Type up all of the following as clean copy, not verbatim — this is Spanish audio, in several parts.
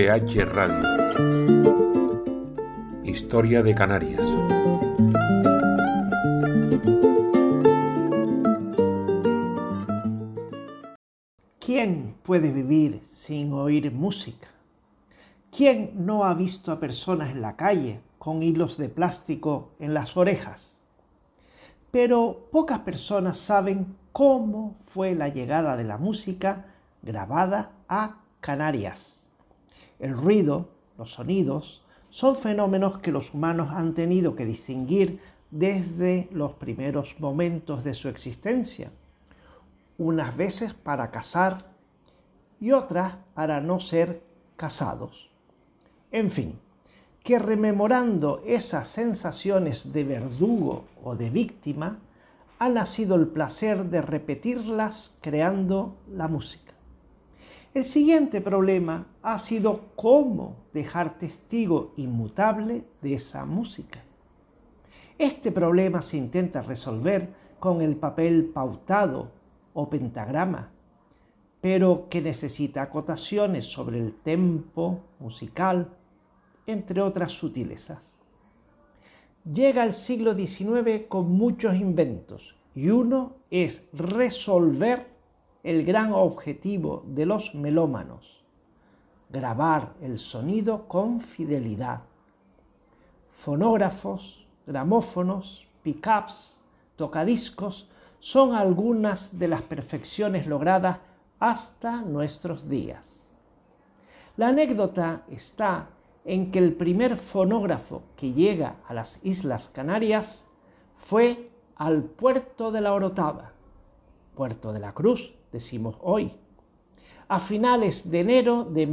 UPH Radio. Historia de Canarias. ¿Quién puede vivir sin oír música? ¿Quién no ha visto a personas en la calle con hilos de plástico en las orejas? Pero pocas personas saben cómo fue la llegada de la música grabada a Canarias. El ruido, los sonidos, son fenómenos que los humanos han tenido que distinguir desde los primeros momentos de su existencia. Unas veces para cazar y otras para no ser cazados. En fin, que rememorando esas sensaciones de verdugo o de víctima, ha nacido el placer de repetirlas creando la música. El siguiente problema ha sido cómo dejar testigo inmutable de esa música. Este problema se intenta resolver con el papel pautado o pentagrama, pero que necesita acotaciones sobre el tempo musical, entre otras sutilezas. Llega el siglo XIX con muchos inventos y uno es resolver el gran objetivo de los melómanos: grabar el sonido con fidelidad. Fonógrafos, gramófonos, pick-ups, tocadiscos son algunas de las perfecciones logradas hasta nuestros días. La anécdota está en que el primer fonógrafo que llega a las Islas Canarias fue al puerto de la Orotava, Puerto de la Cruz, decimos hoy, a finales de enero de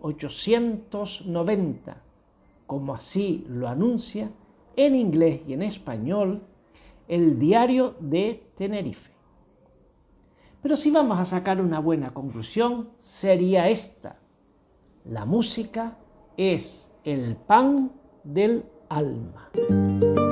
1890, como así lo anuncia en inglés y en español el Diario de Tenerife. Pero si vamos a sacar una buena conclusión, sería esta: la música es el pan del alma.